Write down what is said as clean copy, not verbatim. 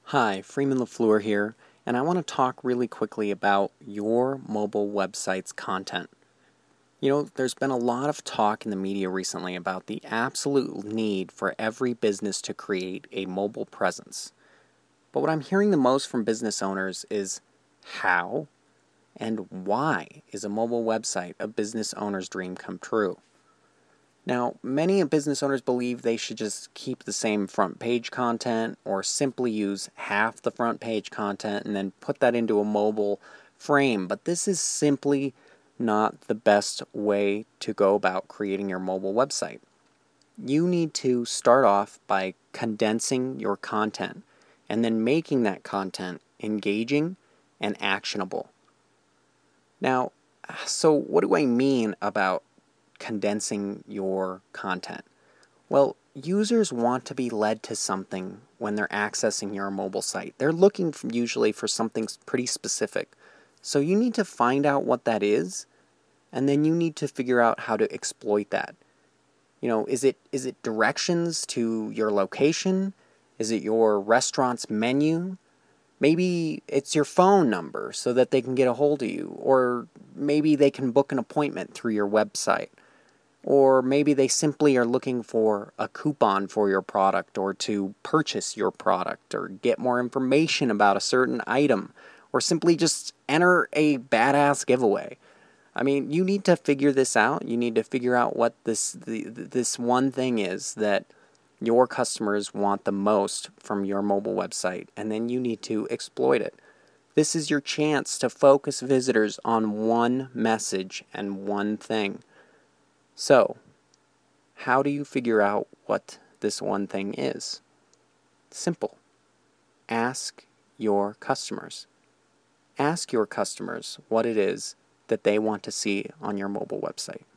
Hi, Freeman LaFleur here, and I want to talk really quickly about your mobile website's content. There's been a lot of talk in the media recently about the absolute need for every business to create a mobile presence. But what I'm hearing the most from business owners is how and why is a mobile website a business owner's dream come true? Now, many business owners believe they should just keep the same front page content or simply use half the front page content and then put that into a mobile frame. But this is simply not the best way to go about creating your mobile website. You need to start off by condensing your content and then making that content engaging and actionable. Now, so what do I mean about condensing your content? Well, users want to be led to something when they're accessing your mobile site. They're looking usually for something pretty specific. So you need to find out what that is, and then you need to figure out how to exploit that. Is it directions to your location? Is it your restaurant's menu? Maybe it's your phone number so that they can get a hold of you, or maybe they can book an appointment through your website. Or maybe they simply are looking for a coupon for your product or to purchase your product or get more information about a certain item or simply just enter a badass giveaway. I mean, you need to figure this out. You need to figure out what this one thing is that your customers want the most from your mobile website, and then you need to exploit it. This is your chance to focus visitors on one message and one thing. So, how do you figure out what this one thing is? Simple. Ask your customers. Ask your customers what it is that they want to see on your mobile website.